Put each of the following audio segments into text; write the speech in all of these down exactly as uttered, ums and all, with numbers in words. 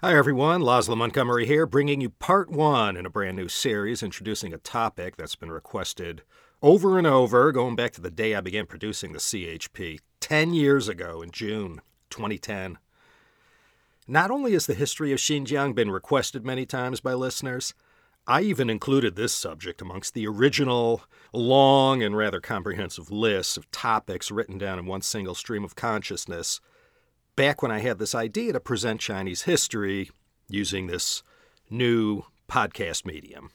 Hi everyone, Laszlo Montgomery here, bringing you part one in a brand new series introducing a topic that's been requested over and over, going back to the day I began producing the C H P, ten years ago in June twenty ten. Not only has the history of Xinjiang been requested many times by listeners, I even included this subject amongst the original, long and rather comprehensive lists of topics written down in one single stream of consciousness back when I had this idea to present Chinese history using this new podcast medium.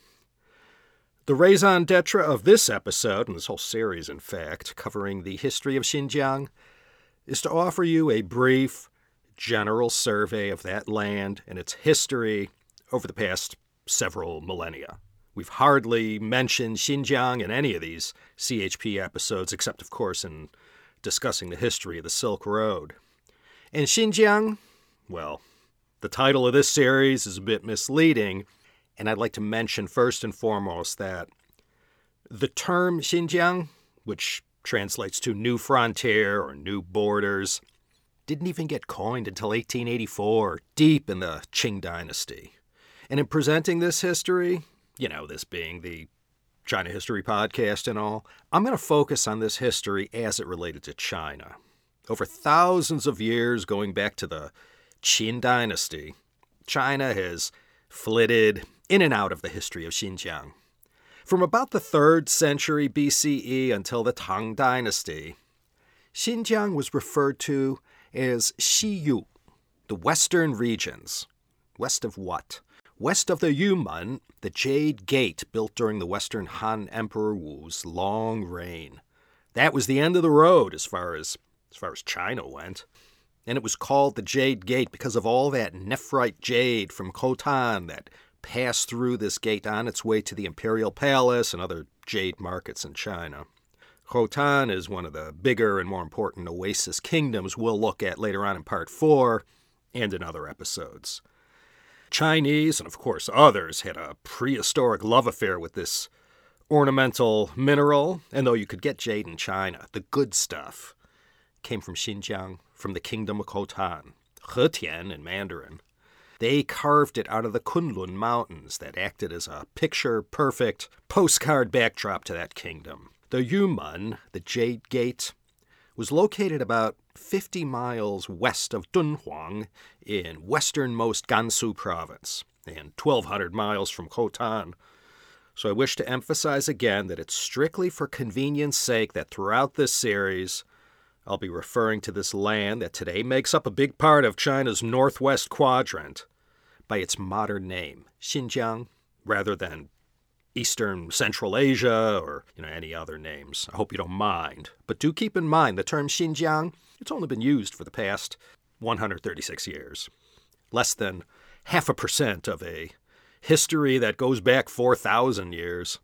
The raison d'etre of this episode, and this whole series in fact, covering the history of Xinjiang, is to offer you a brief, general survey of that land and its history over the past several millennia. We've hardly mentioned Xinjiang in any of these C H P episodes, except of course in discussing the history of the Silk Road. And Xinjiang, well, the title of this series is a bit misleading, and I'd like to mention first and foremost that the term Xinjiang, which translates to new frontier or new borders, didn't even get coined until eighteen eighty-four, deep in the Qing dynasty. And in presenting this history, you know, this being the China History Podcast and all, I'm going to focus on this history as it related to China. Over thousands of years, going back to the Qin dynasty, China has flitted in and out of the history of Xinjiang. From about the third century B C E until the Tang dynasty, Xinjiang was referred to as Xiyu, the western regions. West of what? West of the Yumen, the Jade Gate built during the Western Han Emperor Wu's long reign. That was the end of the road as far as as far as China went. And it was called the Jade Gate because of all that nephrite jade from Khotan that passed through this gate on its way to the Imperial Palace and other jade markets in China. Khotan is one of the bigger and more important oasis kingdoms we'll look at later on in part four and in other episodes. Chinese, and of course others, had a prehistoric love affair with this ornamental mineral, and though you could get jade in China, the good stuff came from Xinjiang, from the kingdom of Khotan, Hetian in Mandarin. They carved it out of the Kunlun Mountains that acted as a picture-perfect postcard backdrop to that kingdom. The Yumen, the Jade Gate, was located about fifty miles west of Dunhuang in westernmost Gansu province, and twelve hundred miles from Khotan. So I wish to emphasize again that it's strictly for convenience sake that throughout this series I'll be referring to this land that today makes up a big part of China's northwest quadrant by its modern name, Xinjiang, rather than Eastern Central Asia or, you know, any other names. I hope you don't mind. But do keep in mind the term Xinjiang, it's only been used for the past one hundred thirty-six years. Less than half a percent of a history that goes back four thousand years.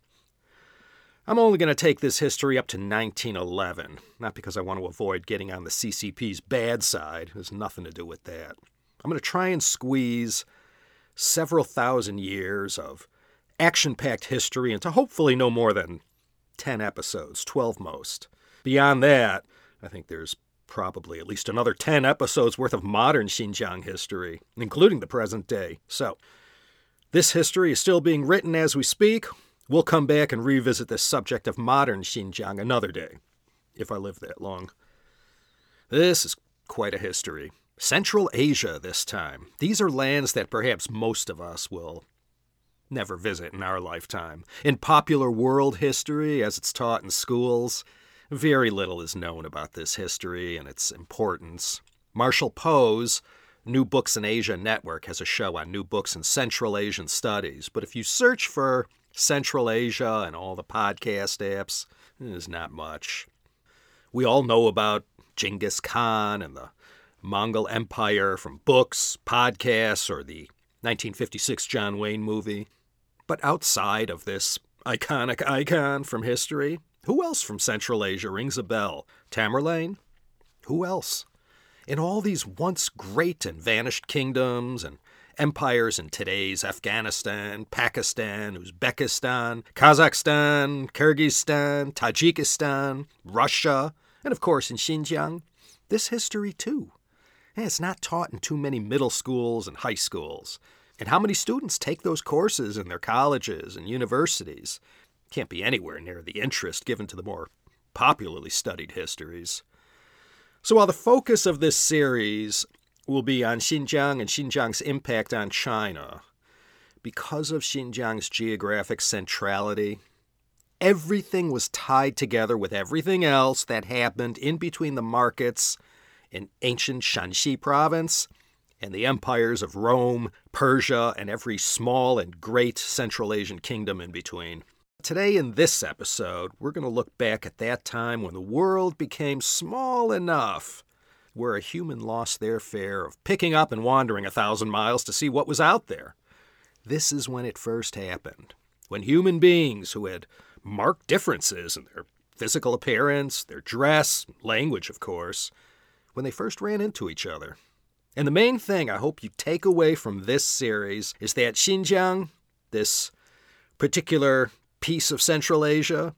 I'm only going to take this history up to nineteen eleven, not because I want to avoid getting on the C C P's bad side. There's nothing to do with that. I'm going to try and squeeze several thousand years of action-packed history into hopefully no more than ten episodes, twelve most. Beyond that, I think there's probably at least another ten episodes worth of modern Xinjiang history, including the present day. So, this history is still being written as we speak. We'll come back and revisit this subject of modern Xinjiang another day, if I live that long. This is quite a history. Central Asia this time. These are lands that perhaps most of us will never visit in our lifetime. In popular world history, as it's taught in schools, very little is known about this history and its importance. Marshall Poe's New Books in Asia Network has a show on new books in Central Asian studies, but if you search for Central Asia and all the podcast apps, there's not much. We all know about Genghis Khan and the Mongol Empire from books, podcasts, or the nineteen fifty-six John Wayne movie. But outside of this iconic icon from history, who else from Central Asia rings a bell? Tamerlane? Who else? In all these once great and vanished kingdoms and empires in today's Afghanistan, Pakistan, Uzbekistan, Kazakhstan, Kyrgyzstan, Tajikistan, Russia, and of course in Xinjiang, this history too Eh, It's not taught in too many middle schools and high schools. And how many students take those courses in their colleges and universities? Can't be anywhere near the interest given to the more popularly studied histories. So while the focus of this series will be on Xinjiang and Xinjiang's impact on China, because of Xinjiang's geographic centrality, everything was tied together with everything else that happened in between the markets in ancient Shanxi province and the empires of Rome, Persia, and every small and great Central Asian kingdom in between. Today in this episode, we're going to look back at that time when the world became small enough where a human lost their fare of picking up and wandering a thousand miles to see what was out there. This is when it first happened, when human beings who had marked differences in their physical appearance, their dress, language, of course, when they first ran into each other. And the main thing I hope you take away from this series is that Xinjiang, this particular piece of Central Asia,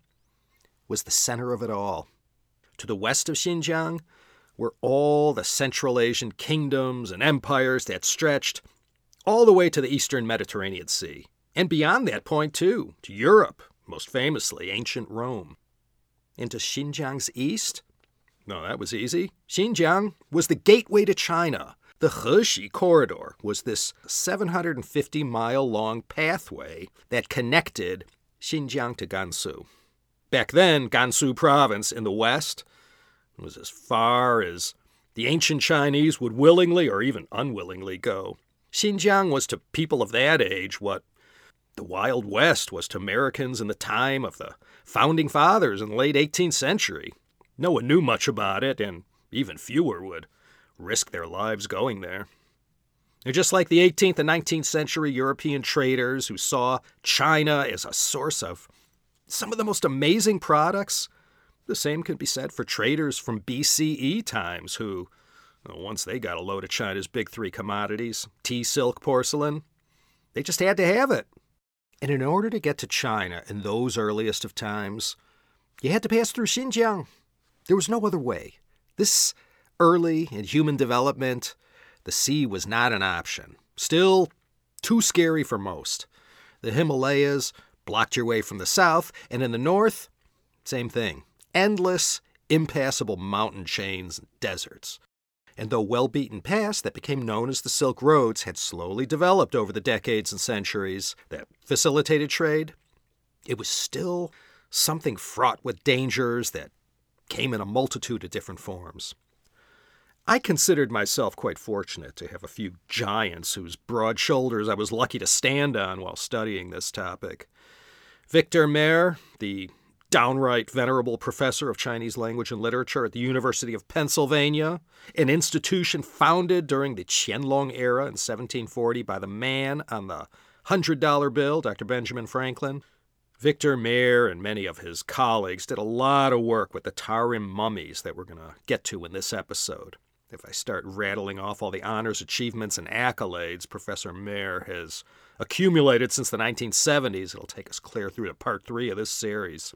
was the center of it all. To the west of Xinjiang were all the Central Asian kingdoms and empires that stretched all the way to the eastern Mediterranean Sea. And beyond that point, too, to Europe, most famously ancient Rome. And to Xinjiang's east? No, that was easy. Xinjiang was the gateway to China. The Hexi Corridor was this seven hundred fifty mile long pathway that connected Xinjiang to Gansu. Back then, Gansu province in the west was as far as the ancient Chinese would willingly or even unwillingly go. Xinjiang was to people of that age what the Wild West was to Americans in the time of the Founding Fathers in the late eighteenth century. No one knew much about it, and even fewer would risk their lives going there. And just like the eighteenth and nineteenth century European traders who saw China as a source of some of the most amazing products, the same could be said for traders from B C E times who, well, once they got a load of China's big three commodities, tea, silk, porcelain, they just had to have it. And in order to get to China in those earliest of times, you had to pass through Xinjiang. There was no other way. This early in human development, the sea was not an option. Still too scary for most. The Himalayas blocked your way from the south, and in the north, same thing. Endless, impassable mountain chains and deserts. And though well-beaten paths that became known as the Silk Roads had slowly developed over the decades and centuries that facilitated trade, it was still something fraught with dangers that came in a multitude of different forms. I considered myself quite fortunate to have a few giants whose broad shoulders I was lucky to stand on while studying this topic. Victor Mair, the downright venerable professor of Chinese language and literature at the University of Pennsylvania, an institution founded during the Qianlong era in seventeen forty by the man on the one hundred dollar bill, Doctor Benjamin Franklin. Victor Mair and many of his colleagues did a lot of work with the Tarim mummies that we're going to get to in this episode. If I start rattling off all the honors, achievements, and accolades Professor Mair has accumulated since the nineteen seventies, it'll take us clear through to part three of this series.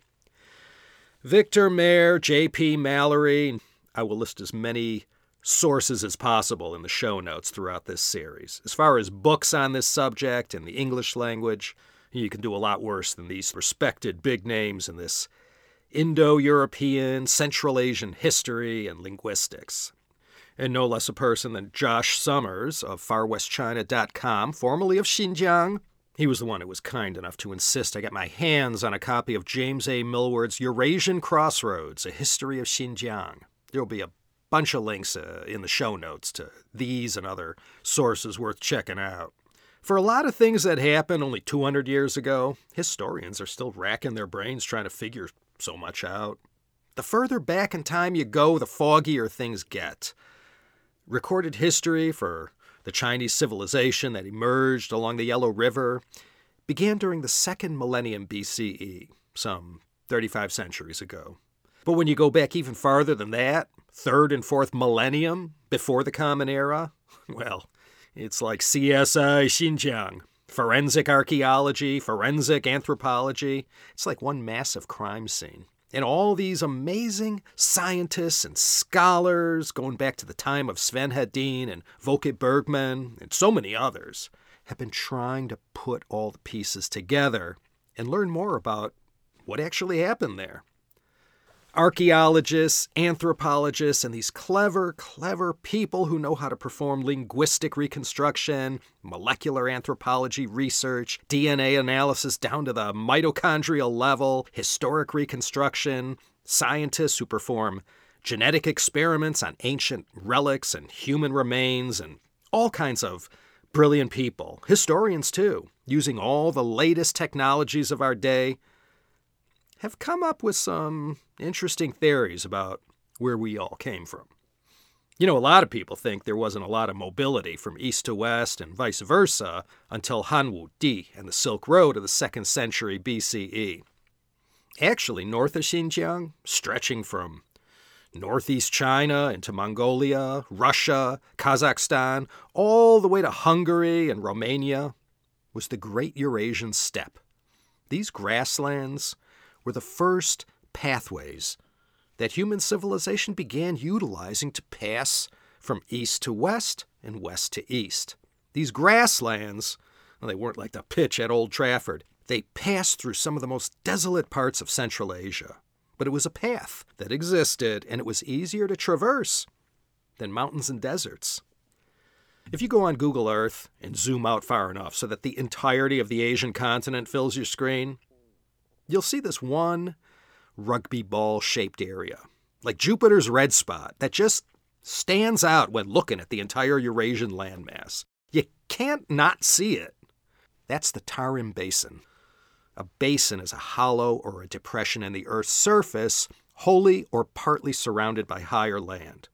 Victor Mair, J P Mallory, I will list as many sources as possible in the show notes throughout this series. As far as books on this subject in the English language, you can do a lot worse than these respected big names in this Indo-European, Central Asian history and linguistics. And no less a person than Josh Summers of far west china dot com, formerly of Xinjiang. He was the one who was kind enough to insist I get my hands on a copy of James A. Millward's Eurasian Crossroads, A History of Xinjiang. There will be a bunch of links uh, in the show notes to these and other sources worth checking out. For a lot of things that happened only two hundred years ago, historians are still racking their brains trying to figure so much out. The further back in time you go, the foggier things get. Recorded history for the Chinese civilization that emerged along the Yellow River began during the second millennium B C E, some thirty-five centuries ago. But when you go back even farther than that, third and fourth millennium before the Common Era, well, it's like C S I Xinjiang. Forensic archaeology, forensic anthropology. It's like one massive crime scene. And all these amazing scientists and scholars, going back to the time of Sven Hedin and Volke Bergman and so many others, have been trying to put all the pieces together and learn more about what actually happened there. Archaeologists, anthropologists, and these clever, clever people who know how to perform linguistic reconstruction, molecular anthropology research, D N A analysis down to the mitochondrial level, historic reconstruction, scientists who perform genetic experiments on ancient relics and human remains, and all kinds of brilliant people, historians too, using all the latest technologies of our day, have come up with some interesting theories about where we all came from. You know, a lot of people think there wasn't a lot of mobility from east to west and vice versa until Han Di and the Silk Road of the second century B C E. Actually, north of Xinjiang, stretching from northeast China into Mongolia, Russia, Kazakhstan, all the way to Hungary and Romania, was the Great Eurasian Steppe. These grasslands were the first pathways that human civilization began utilizing to pass from east to west and west to east. These grasslands, well, they weren't like the pitch at Old Trafford. They passed through some of the most desolate parts of Central Asia. But it was a path that existed, and it was easier to traverse than mountains and deserts. If you go on Google Earth and zoom out far enough so that the entirety of the Asian continent fills your screen, you'll see this one rugby ball-shaped area, like Jupiter's red spot, that just stands out when looking at the entire Eurasian landmass. You can't not see it. That's the Tarim Basin. A basin is a hollow or a depression in the Earth's surface, wholly or partly surrounded by higher land.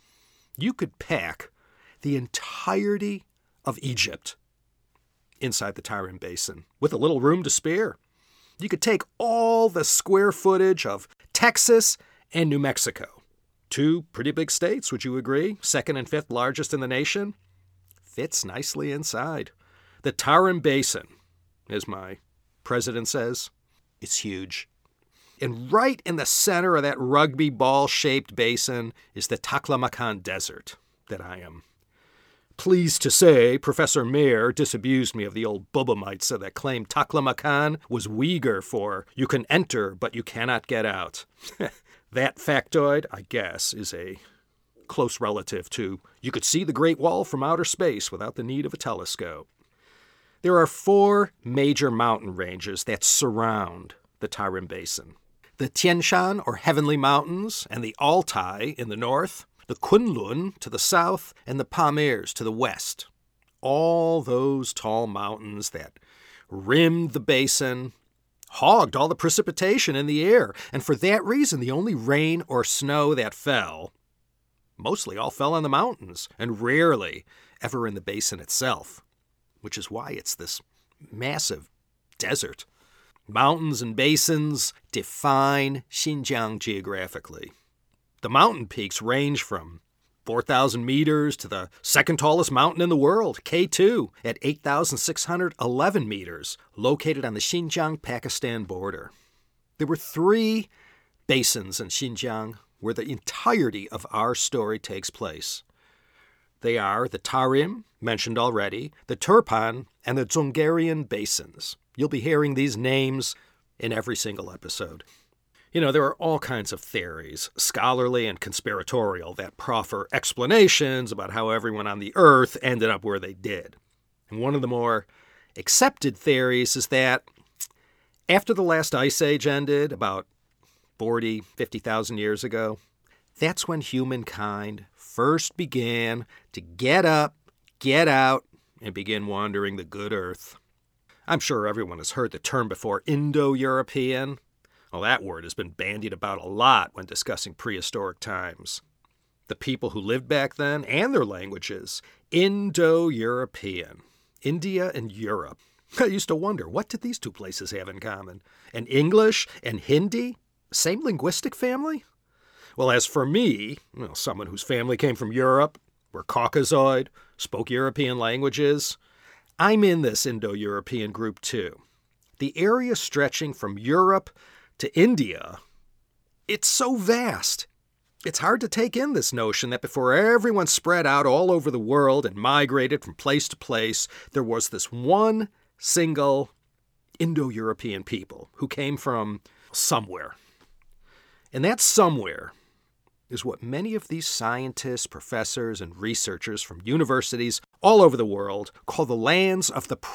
You could pack the entirety of Egypt inside the Tarim Basin with a little room to spare. You could take all the square footage of Texas and New Mexico. Two pretty big states, would you agree? Second and fifth largest in the nation. Fits nicely inside. The Tarim Basin, as my president says, it's huge. And right in the center of that rugby ball-shaped basin is the Taklamakan Desert that I am pleased to say Professor Mayer disabused me of the old Bubamites that claimed Taklamakan was Uyghur for you can enter but you cannot get out. That factoid, I guess, is a close relative to you could see the Great Wall from outer space without the need of a telescope. There are four major mountain ranges that surround the Tarim Basin. The Tian Shan, or Heavenly Mountains, and the Altai in the north, the Kunlun to the south, and the Pamirs to the west. All those tall mountains that rimmed the basin, hogged all the precipitation in the air, and for that reason the only rain or snow that fell mostly all fell on the mountains, and rarely ever in the basin itself, which is why it's this massive desert. Mountains and basins define Xinjiang geographically. The mountain peaks range from four thousand meters to the second tallest mountain in the world, K two, at eight thousand six hundred eleven meters, located on the Xinjiang-Pakistan border. There were three basins in Xinjiang where the entirety of our story takes place. They are the Tarim, mentioned already, the Turpan, and the Dzungarian basins. You'll be hearing these names in every single episode. You know, there are all kinds of theories, scholarly and conspiratorial, that proffer explanations about how everyone on the Earth ended up where they did. And one of the more accepted theories is that after the last ice age ended, about forty, fifty thousand years ago, that's when humankind first began to get up, get out, and begin wandering the good Earth. I'm sure everyone has heard the term before, Indo-European. Well, that word has been bandied about a lot when discussing prehistoric times. The people who lived back then and their languages, Indo-European, India and Europe. I used to wonder, what did these two places have in common? And English and Hindi? Same linguistic family? Well, as for me, well, someone whose family came from Europe, were Caucasoid, spoke European languages, I'm in this Indo-European group too. The area stretching from Europe to India it's so vast. It's hard to take in this notion that before everyone spread out all over the world and migrated from place to place, there was this one single Indo-European people who came from somewhere. And that somewhere is what many of these scientists, professors, and researchers from universities all over the world call the lands of the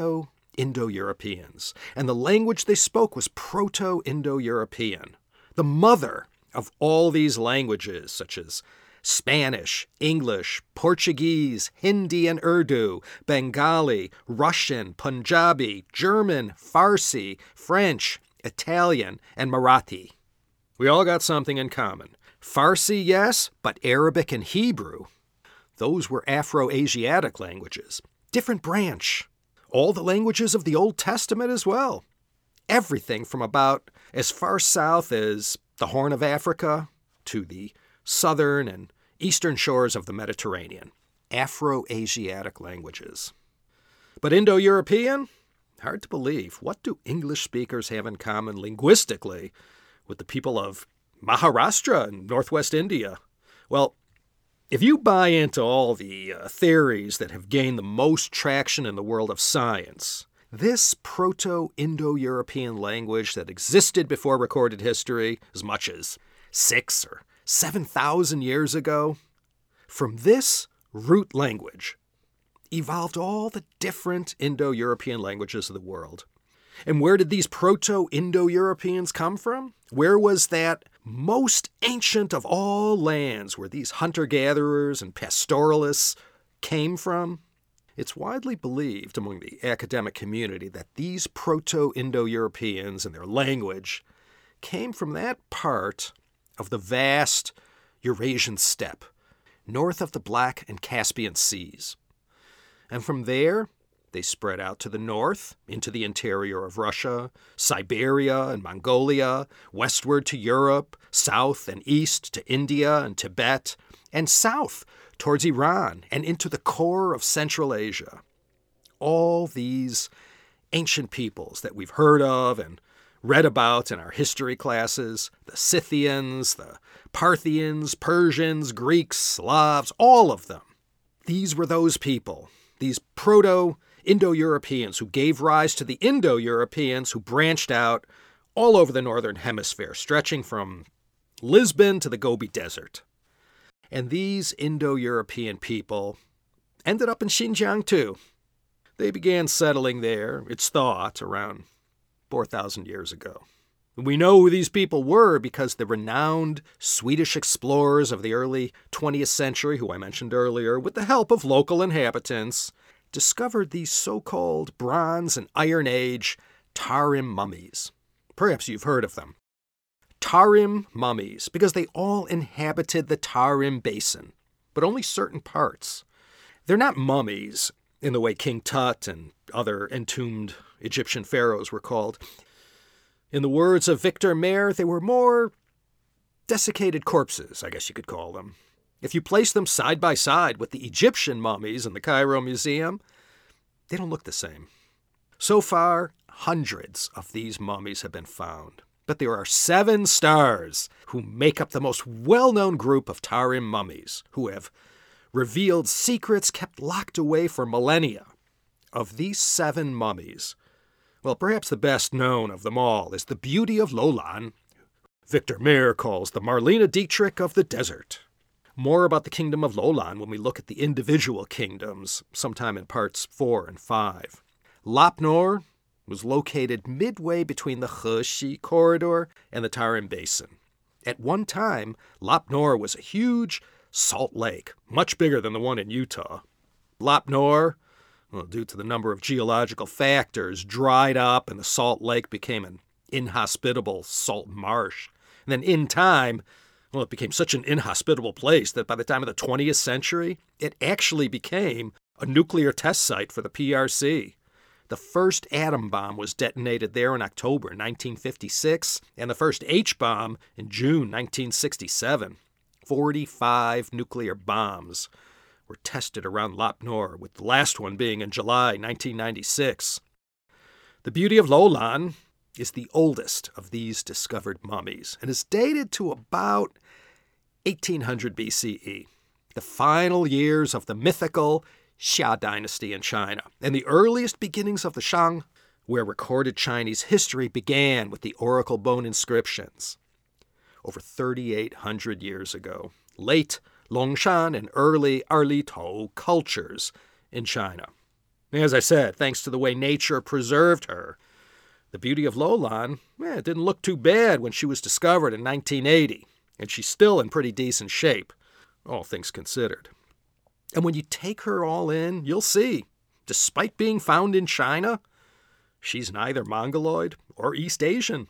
Proto-Indo-Europeans. And the language they spoke was Proto-Indo-European, the mother of all these languages, such as Spanish, English, Portuguese, Hindi and Urdu, Bengali, Russian, Punjabi, German, Farsi, French, Italian, and Marathi. We all got something in common. Farsi, yes, but Arabic and Hebrew, those were Afro-Asiatic languages. Different branch. All the languages of the Old Testament as well. Everything from about as far south as the Horn of Africa to the southern and eastern shores of the Mediterranean. Afro-Asiatic languages. But Indo-European? Hard to believe. What do English speakers have in common linguistically with the people of Maharashtra and northwest India? Well, if you buy into all the uh, theories that have gained the most traction in the world of science, this Proto-Indo-European language that existed before recorded history as much as six or seven thousand years ago, from this root language evolved all the different Indo-European languages of the world. And where did these Proto-Indo-Europeans come from? Where was that most ancient of all lands where these hunter-gatherers and pastoralists came from? It's widely believed among the academic community that these Proto-Indo-Europeans and their language came from that part of the vast Eurasian steppe, north of the Black and Caspian Seas. And from there, they spread out to the north, into the interior of Russia, Siberia and Mongolia, westward to Europe, south and east to India and Tibet, and south towards Iran and into the core of Central Asia. All these ancient peoples that we've heard of and read about in our history classes, the Scythians, the Parthians, Persians, Greeks, Slavs, all of them. These were those people, these Proto-Indo-Europeans who gave rise to the Indo-Europeans who branched out all over the northern hemisphere, stretching from Lisbon to the Gobi Desert. And these Indo-European people ended up in Xinjiang too. They began settling there, it's thought, around four thousand years ago. We know who these people were because the renowned Swedish explorers of the early twentieth century, who I mentioned earlier, with the help of local inhabitants, discovered these so-called Bronze and Iron Age Tarim mummies. Perhaps you've heard of them. Tarim mummies, because they all inhabited the Tarim Basin, but only certain parts. They're not mummies in the way King Tut and other entombed Egyptian pharaohs were called. In the words of Victor Mayer, they were more desiccated corpses, I guess you could call them. If you place them side by side with the Egyptian mummies in the Cairo Museum, they don't look the same. So far, hundreds of these mummies have been found. But there are seven stars who make up the most well-known group of Tarim mummies, who have revealed secrets kept locked away for millennia. Of these seven mummies, well, perhaps the best known of them all is the Beauty of Lolan, Victor Mayer calls the Marlene Dietrich of the desert. More about the kingdom of Lolan when we look at the individual kingdoms, sometime in parts four and five. Lop Nor was located midway between the Khushi corridor and the Tarim Basin. At one time, Lop Nor was a huge salt lake, much bigger than the one in Utah. Lop Nor, well, due to the number of geological factors, dried up and the salt lake became an inhospitable salt marsh. And then in time, well, it became such an inhospitable place that by the time of the twentieth century, it actually became a nuclear test site for the P R C. The first atom bomb was detonated there in October nineteen fifty-six, and the first H-bomb in June nineteen sixty-seven. forty-five nuclear bombs were tested around Lop Nor, with the last one being in July nineteen ninety-six. The Beauty of Lolan is the oldest of these discovered mummies and is dated to about eighteen hundred B C E, the final years of the mythical Xia dynasty in China, and the earliest beginnings of the Shang, where recorded Chinese history began with the oracle bone inscriptions. Over thirty-eight hundred years ago, late Longshan and early Erlitou cultures in China. As I said, thanks to the way nature preserved her, the beauty of Luolan, eh, it didn't look too bad when she was discovered in nineteen eighty, and she's still in pretty decent shape, all things considered. And when you take her all in, you'll see, despite being found in China, she's neither Mongoloid or East Asian.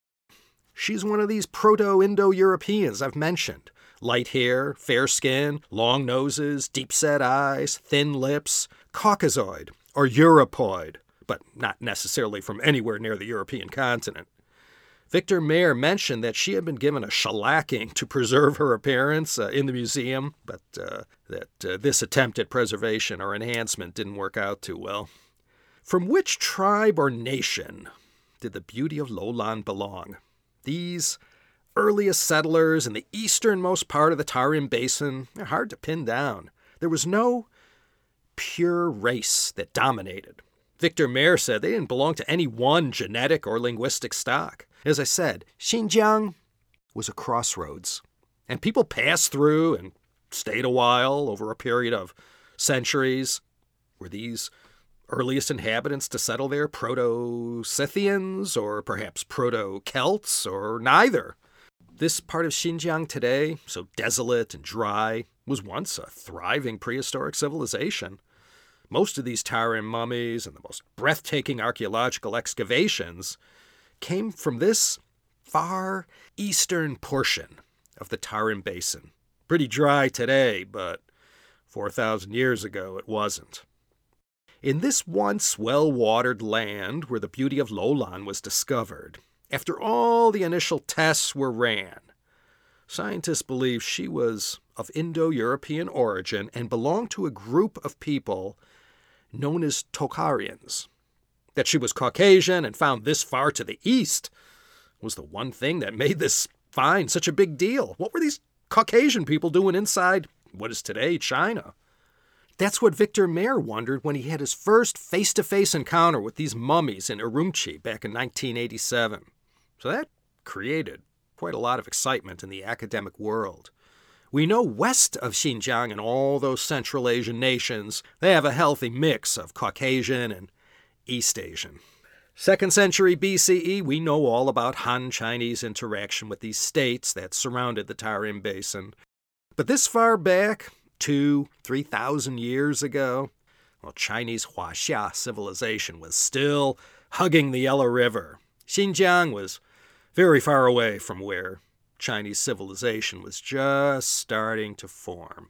She's one of these Proto-Indo-Europeans I've mentioned. Light hair, fair skin, long noses, deep-set eyes, thin lips, Caucasoid or Europoid, but not necessarily from anywhere near the European continent. Victor Mayer mentioned that she had been given a shellacking to preserve her appearance uh, in the museum, but uh, that uh, this attempt at preservation or enhancement didn't work out too well. From which tribe or nation did the beauty of Luolan belong? These earliest settlers in the easternmost part of the Tarim Basin are hard to pin down. There was no pure race that dominated. Victor Mayer said they didn't belong to any one genetic or linguistic stock. As I said, Xinjiang was a crossroads, and people passed through and stayed a while over a period of centuries. Were these earliest inhabitants to settle there Proto-Scythians or perhaps Proto-Celts or neither? This part of Xinjiang today, so desolate and dry, was once a thriving prehistoric civilization. Most of these Tarim mummies and the most breathtaking archaeological excavations came from this far eastern portion of the Tarim Basin. Pretty dry today, but four thousand years ago it wasn't. In this once well-watered land where the beauty of Luolan was discovered, after all the initial tests were ran, scientists believe she was of Indo-European origin and belonged to a group of people known as Tocharians. That she was Caucasian and found this far to the east was the one thing that made this find such a big deal. What were these Caucasian people doing inside what is today China? That's what Victor Mayer wondered when he had his first face-to-face encounter with these mummies in Urumqi back in nineteen eighty-seven. So that created quite a lot of excitement in the academic world. We know west of Xinjiang and all those Central Asian nations, they have a healthy mix of Caucasian and East Asian. Second century B C E, we know all about Han-Chinese interaction with these states that surrounded the Tarim Basin. But this far back, two, three thousand years ago, well, Chinese Huaxia civilization was still hugging the Yellow River. Xinjiang was very far away from where Chinese civilization was just starting to form.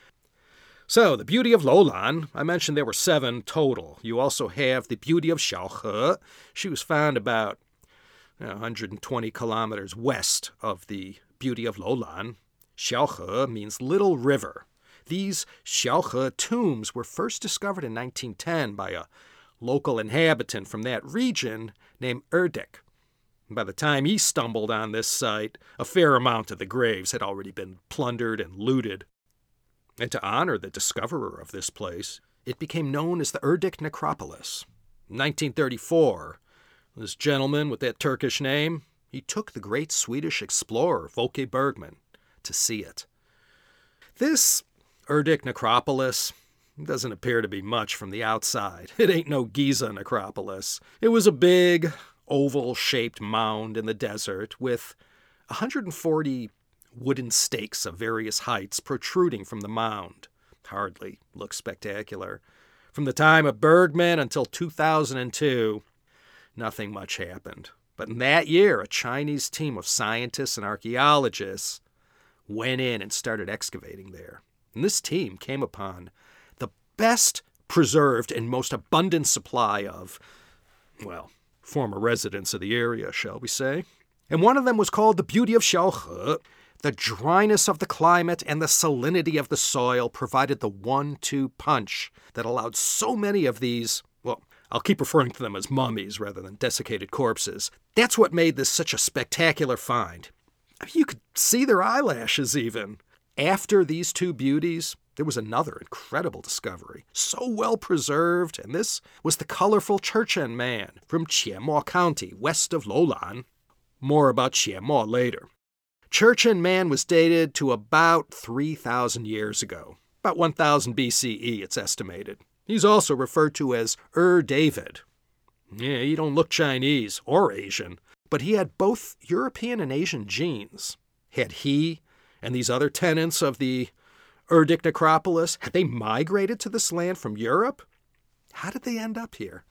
So, the beauty of Luolan, I mentioned there were seven total. You also have the beauty of Xiaohe. She was found about you know, one hundred twenty kilometers west of the beauty of Luolan. Xiaohe means little river. These Xiaohe tombs were first discovered in nineteen ten by a local inhabitant from that region named Erdik. By the time he stumbled on this site, a fair amount of the graves had already been plundered and looted. And to honor the discoverer of this place, it became known as the Erdik Necropolis. In nineteen thirty-four, this gentleman with that Turkish name, he took the great Swedish explorer Folke Bergman to see it. This Erdik Necropolis doesn't appear to be much from the outside. It ain't no Giza necropolis. It was a big, oval-shaped mound in the desert with one hundred forty wooden stakes of various heights protruding from the mound. Hardly looks spectacular. From the time of Bergman until two thousand two, nothing much happened. But in that year, a Chinese team of scientists and archaeologists went in and started excavating there. And this team came upon the best preserved and most abundant supply of, well, former residents of the area, shall we say. And one of them was called the beauty of Xiaohe. The dryness of the climate and the salinity of the soil provided the one two punch that allowed so many of these, well, I'll keep referring to them as mummies rather than desiccated corpses. That's what made this such a spectacular find. I mean, you could see their eyelashes even. After these two beauties, there was another incredible discovery, so well preserved, and this was the colorful Churchen Man from Chien Ma County, west of Lolan. More about Chien Ma later. Churchen Man was dated to about three thousand years ago, about one thousand B C E, it's estimated. He's also referred to as Ur David. Yeah, he don't look Chinese or Asian, but he had both European and Asian genes. Had he and these other tenants of the Urdik necropolis, had they migrated to this land from Europe? How did they end up here?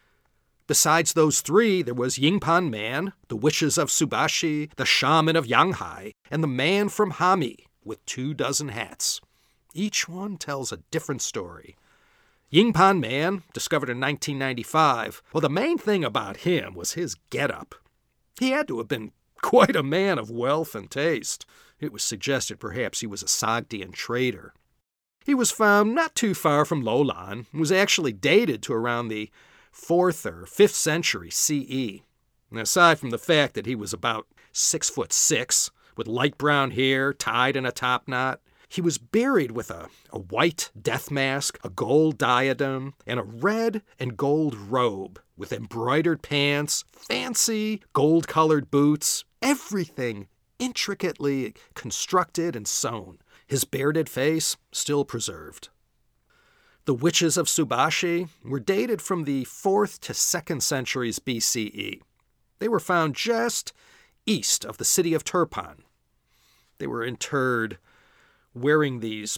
Besides those three, there was Yingpan Man, the witches of Subashi, the shaman of Yanghai, and the man from Hami with two dozen hats. Each one tells a different story. Yingpan Man, discovered in nineteen ninety-five, well, the main thing about him was his getup. He had to have been quite a man of wealth and taste. It was suggested perhaps he was a Sogdian trader. He was found not too far from Lolan, and was actually dated to around the fourth or fifth century C E. And aside from the fact that he was about six foot six, with light brown hair tied in a top knot, he was buried with a, a white death mask, a gold diadem, and a red and gold robe with embroidered pants, fancy gold-colored boots, everything intricately constructed and sewn. His bearded face still preserved. The witches of Subashi were dated from the fourth to second centuries B C E. They were found just east of the city of Turpan. They were interred wearing these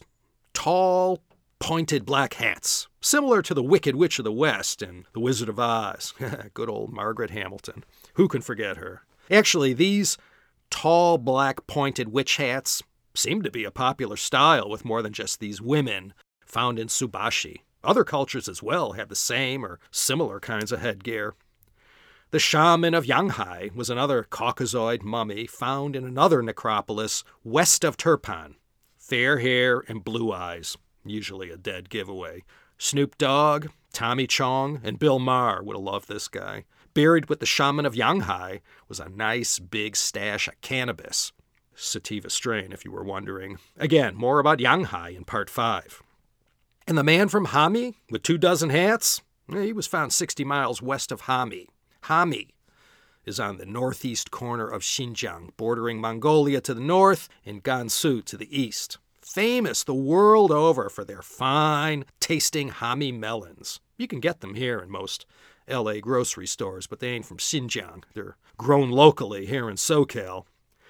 tall, pointed black hats, similar to the Wicked Witch of the West in The Wizard of Oz. Good old Margaret Hamilton. Who can forget her? Actually, these tall, black, pointed witch hats seem to be a popular style with more than just these women found in Subashi. Other cultures as well had the same or similar kinds of headgear. The shaman of Yanghai was another Caucasoid mummy found in another necropolis west of Turpan. Fair hair and blue eyes, usually a dead giveaway. Snoop Dogg, Tommy Chong, and Bill Maher would have loved this guy. Buried with the shaman of Yanghai was a nice big stash of cannabis. Sativa strain, if you were wondering. Again, more about Yanghai in part five. And the man from Hami, with two dozen hats, he was found sixty miles west of Hami. Hami is on the northeast corner of Xinjiang, bordering Mongolia to the north and Gansu to the east. Famous the world over for their fine, tasting Hami melons. You can get them here in most L A grocery stores, but they ain't from Xinjiang. They're grown locally here in SoCal.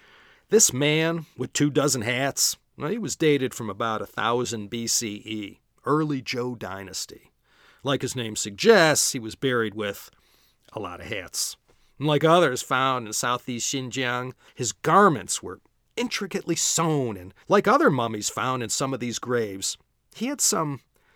This man with two dozen hats, well, he was dated from about one thousand B C E, early Zhou dynasty. Like his name suggests, he was buried with a lot of hats. And like others found in southeast Xinjiang, his garments were intricately sewn, and like other mummies found in some of these graves, he had some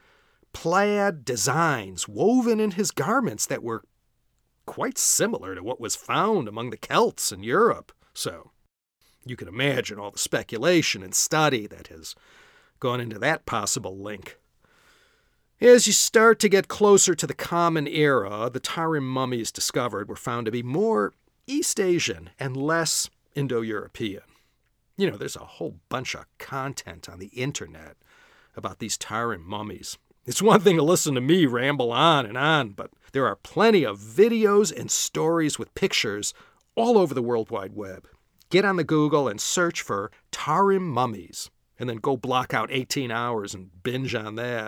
plaid designs woven in his garments that were quite similar to what was found among the Celts in Europe. So you can imagine all the speculation and study that has gone into that possible link. As you start to get closer to the Common Era, the Tarim mummies discovered were found to be more East Asian and less Indo-European. You know, there's a whole bunch of content on the internet about these Tarim mummies. It's one thing to listen to me ramble on and on, but there are plenty of videos and stories with pictures all over the World Wide Web. Get on the Google and search for Tarim mummies, and then go block out eighteen hours and binge on that.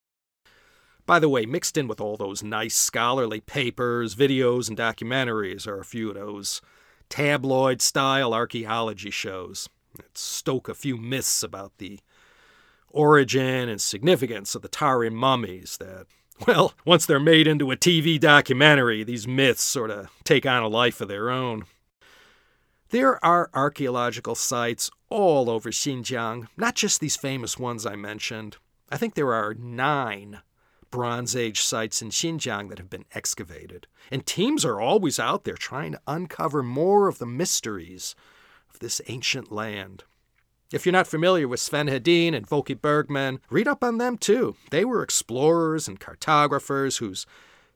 By the way, mixed in with all those nice scholarly papers, videos, and documentaries are a few of those tabloid-style archaeology shows that stoke a few myths about the origin and significance of the Tarim mummies that, well, once they're made into a T V documentary, these myths sort of take on a life of their own. There are archaeological sites all over Xinjiang, not just these famous ones I mentioned. I think there are nine Bronze Age sites in Xinjiang that have been excavated. And teams are always out there trying to uncover more of the mysteries of this ancient land. If you're not familiar with Sven Hedin and Volke Bergman, read up on them too. They were explorers and cartographers whose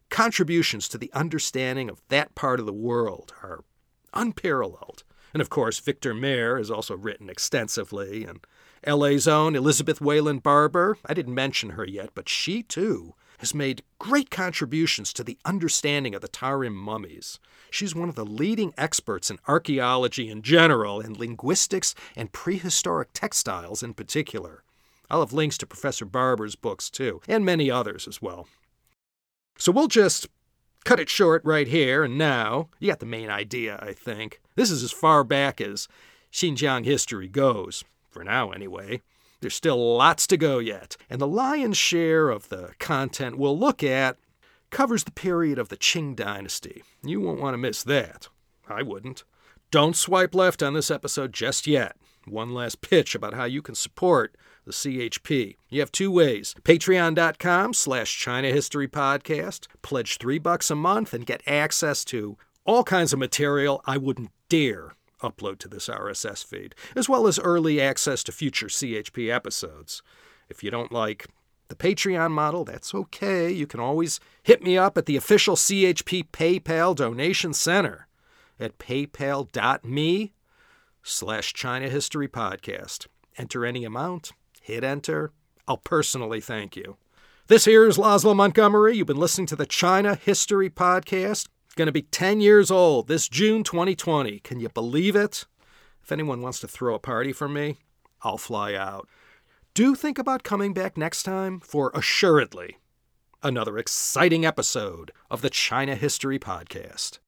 contributions to the understanding of that part of the world are unparalleled. And of course, Victor Mayer has also written extensively, and L A's own Elizabeth Wayland Barber, I didn't mention her yet, but she too has made great contributions to the understanding of the Tarim mummies. She's one of the leading experts in archaeology in general, and linguistics and prehistoric textiles in particular. I'll have links to Professor Barber's books too, and many others as well. So we'll just cut it short right here and now. You got the main idea, I think. This is as far back as Xinjiang history goes, for now anyway. There's still lots to go yet, and the lion's share of the content we'll look at covers the period of the Qing dynasty. You won't want to miss that. I wouldn't. Don't swipe left on this episode just yet. One last pitch about how you can support the C H P. You have two ways. Patreon.com slash China History Podcast. Pledge three bucks a month and get access to all kinds of material I wouldn't dare upload to this R S S feed, as well as early access to future C H P episodes. If you don't like the Patreon model, that's okay. You can always hit me up at the official C H P PayPal donation center at paypal.me slash China History Podcast. Enter any amount, hit enter. I'll personally thank you. This here is Laszlo Montgomery. You've been listening to the China History Podcast. Going to be ten years old this June twenty twenty. Can you believe it? If anyone wants to throw a party for me, I'll fly out. Do think about coming back next time for assuredly another exciting episode of the China History Podcast.